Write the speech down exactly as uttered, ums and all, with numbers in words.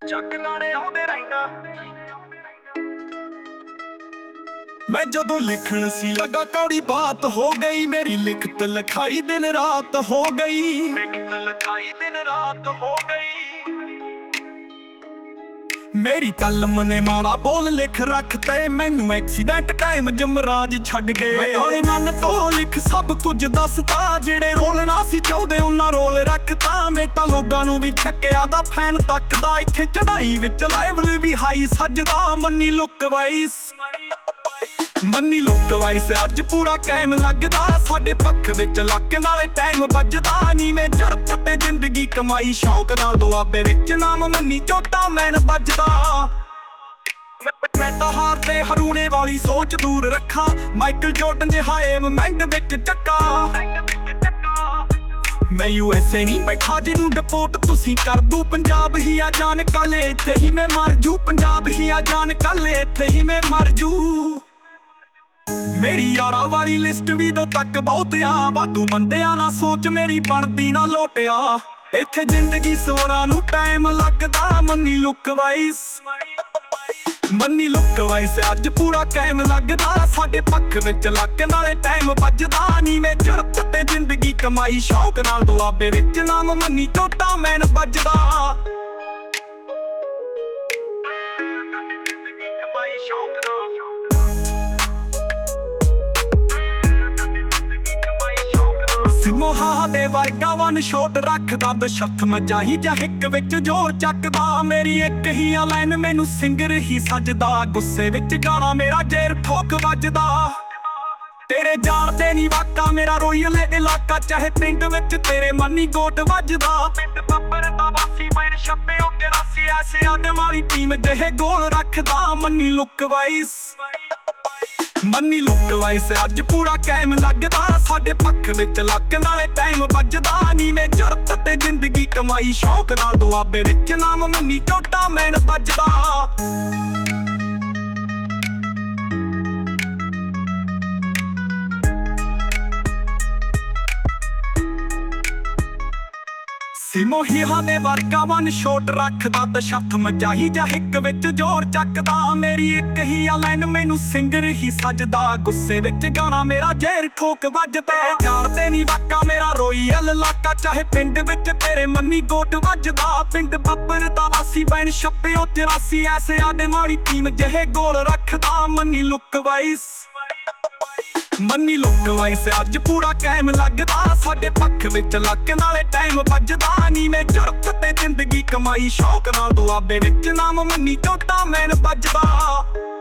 ਚੱਕ ਨਾਲੇ ਆਉਂਦੇ ਰਹਿੰਦਾ। ਮੈਂ ਜਦੋਂ ਲਿਖਣ ਸੀ ਲਗਾ ਕੌੜੀ ਬਾਤ ਹੋ ਗਈ, ਮੇਰੀ ਲਿਖਤ ਲਿਖਾਈ ਦਿਨ ਰਾਤ ਹੋ ਗਈ, ਲਿਖਤ ਲਿਖਾਈ ਦਿਨ ਰਾਤ ਹੋ ਗਈ। ਮੇਰੀ ਕਲਮ ਨੇ ਮਾੜਾ ਬੋਲ ਲਿਖ ਰੱਖਤੇ, ਮੈਨੂੰ ਐਕਸੀਡੈਂਟ ਟਾਈਮ ਜਮਰਾਜ ਛੱਡ ਗਏ। ਓਏ ਮਨ ਤੋਂ ਲਿਖ ਸਭ ਕੁਝ ਦੱਸਦਾ, ਜਿਹੜੇ ਰੋਲ ਨਾ ਸੀ ਚਾਹੁੰਦੇ ਉਹਨਾਂ ਰੋਲ ਰੱਖਤਾ। ਮੈਂ ਤਾਂ ਲੋਕਾਂ ਨੂੰ ਵੀ ਛੱਕਿਆ ਦਾ ਫੈਨ ਤੱਕਦਾ, ਇੱਥੇ ਚੜਾਈ ਵਿੱਚ ਲੈਵਲ ਵੀ ਹਾਈ ਸੱਜਦਾ। Money look wise money look wise ਅੱਜ ਪੂਰਾ ਕਾਇਮ ਲੱਗਦਾ, ਸਾਡੇ ਪੱਖ ਵਿੱਚ ਲੱਕ ਨਾਲੇ ਟਾਈਮ ਵੱਜਦਾ। ਨੀ ਮੈਂ ਜਰਤ ਤੇ ਜ਼ਿੰਦਗੀ ਕਮਾਈ ਸ਼ੌਕ ਨਾਲ ਦੁਆਬੇ ਵਿੱਚ ਨਾਮ ਮੰਨੀ ਝੋਟਾ ਮੈਨ ਵੱਜਦਾ। ਮੈਂ ਤਾਂ ਹਾਰ ਤੇ ਹਰੂਣੇ ਵਾਲੀ ਸੋਚ ਦੂਰ ਰੱਖਾਂ, ਮਾਈਕਲ ਜੋਰਡਨ ਜਿਹਾ ਏਮ ਮੈਂਡ ਵਿੱਚ ਚੱਕਾ। ਮੈਂ ਯੂ ਐਸ ਏ ਨਹੀਂ ਬੈਠਾ ਜਿਹਨੂੰ ਡਿਪੋਰਟ ਤੁਸੀਂ ਕਰ ਦੂ, ਪੰਜਾਬ ਹੀ ਆ ਜਾਨ ਕੱਲ ਇੱਥੇ ਹੀ ਮੈਂ ਮਰ ਜੂ, ਪੰਜਾਬ ਹੀ ਆ ਜਾਨ ਕੱਲ ਇੱਥੇ ਹੀ ਮੈਂ ਮਰ ਜੂ। ਮੇਰੀ ਯਾਰਾਂ ਵਾਲੀ ਲਿਸਟ ਵੀ ਦੋ ਤੱਕ ਬਹੁਤ ਆ, ਵਾਧੂ ਬੰਦਿਆਂ ਨਾਲ ਸੋਚ ਮੇਰੀ ਬਣਦੀ ਨਾ ਲੋਟਿਆ। ਇੱਥੇ ਜ਼ਿੰਦਗੀ ਸੋਨਾ ਨੂੰ ਟਾਈਮ ਲੱਗਦਾ, money look wise money look wise ਅੱਜ ਪੂਰਾ ਕਾਇਮ ਲੱਗਦਾ, ਸਾਡੇ ਪੱਖ ਵਿੱਚ ਲੱਕ ਨਾਲੇ ਟਾਈਮ ਵੱਜਦਾ। ਨੀ ਮੈਂ ਜਰਤ ਤੇ ਜ਼ਿੰਦਗੀ ਕਮਾਈ ਸ਼ੌਕ ਨਾਲ ਦੁਆਬੇ ਵਿੱਚ ਨਾਮ ਮੰਨੀ ਝੋਟਾ ਮੈਨ ਵੱਜਦਾ। ਮੋਹਾ ਦੇ ਵਰਗਾ ਵਨ ਸ਼ੋਟ ਰੱਖਦਾ, ਬਸ਼ੱਕ ਮਜਾਹੀ ਜਾਂ ਹਿੱਕ ਵਿੱਚ ਜੋਰ ਚੱਕਦਾ। ਮੇਰੀ ਇੱਕ ਹੀ ਆ ਲਾਈਨ ਮੈਨੂੰ ਸਿੰਗਰ ਹੀ ਸੱਜਦਾ, ਗੁੱਸੇ ਵਿੱਚ ਗਾਣਾ ਮੇਰਾ ਜੇਰ ਠੋਕ ਵੱਜਦਾ। ਤੇਰੇ ਜਾਣਦੇ ਨੀ ਵਾਕਾ ਮੇਰਾ ਰੋਇਲ ਇਲਾਕਾ, ਚਾਹੇ ਪਿੰਡ ਵਿੱਚ ਤੇਰੇ ਮੰਨੀ ਗੋਟ ਵੱਜਦਾ। ਪਿੰਡ ਬੱਬਰ ਦਾ ਵਾਸੀ ਮੈਂ ਛੱਪੇ ਉਹ ਤੇਰਾਸੀ ਐਸੇ ਆਦੇ ਵਾਲੀ ਟੀਮ ਜਿਹੇ ਗੋਲ ਰੱਖਦਾ। Money look wise money look wise ਅੱਜ ਪੂਰਾ ਕਾਇਮ ਲੱਗਦਾ, ਸਾਡੇ ਪੱਖ ਵਿੱਚ ਲੱਕ ਨਾਲੇ ਟਾਈਮ ਵੱਜਦਾ। ਨੀ ਮੈਂ ਜਰਤ ਤੇ ਜ਼ਿੰਦਗੀ ਕਮਾਈ ਸ਼ੌਕ ਨਾਲ ਦੁਆਬੇ ਵਿੱਚ ਨਾਮ ਮੰਨੀ ਝੋਟਾ ਮੈਨ ਵੱਜਦਾ। ਮੋਹੀਆਂ ਦੇ ਵਰਗਾ ਵਨ ਸ਼ੋਟ ਰੱਖਦਾ, ਦਸ਼ੱਕ ਮਜਾਹੀ ਜਾਂ ਹਿੱਕ ਵਿੱਚ ਜੋਰ ਚੱਕਦਾ। ਮੇਰੀ ਇੱਕ ਹੀ ਆ ਲਾਈਨ ਮੈਨੂੰ ਸਿੰਗਰ ਹੀ ਸੱਜਦਾ, ਗੁੱਸੇ ਵਿੱਚ ਗਾਣਾ ਮੇਰਾ ਜ਼ਹਿਰ ਠੋਕ ਵੱਜਦਾ। ਜਾਣਦੇ ਨੀ ਵਾਕਾ ਮੇਰਾ ਰੋਇਲ ਇਲਾਕਾ, ਚਾਹੇ ਪਿੰਡ ਵਿੱਚ ਤੇਰੇ ਮੰਨੀ ਗੋਟ ਵੱਜਦਾ। ਪਿੰਡ ਬੱਬਰ ਦਾ ਵਾਸੀ ਬੈਨ ਛੱਪੇ ਉਹ ਤੇਰਾਸੀ ਐਸੇ ਆਦੇ ਮਾੜੀ ਟੀਮ ਜਿਹੇ ਗੋਲ ਰੱਖਦਾ। Money look wise money look wise ਅੱਜ ਪੂਰਾ ਕਾਇਮ ਲੱਗਦਾ, ਸਾਡੇ ਪੱਖ ਵਿੱਚ ਲੱਕ ਨਾਲੇ ਟਾਈਮ ਵੱਜਦਾ। ਨੀ ਮੈਂ ਜਰਤ ਤੇ ਜ਼ਿੰਦਗੀ ਕਮਾਈ ਸ਼ੌਕ ਨਾਲ ਦੁਆਬੇ ਵਿੱਚ ਨਾਮ ਮੰਨੀ ਝੋਟਾ ਮੈਨ ਵੱਜਦਾ।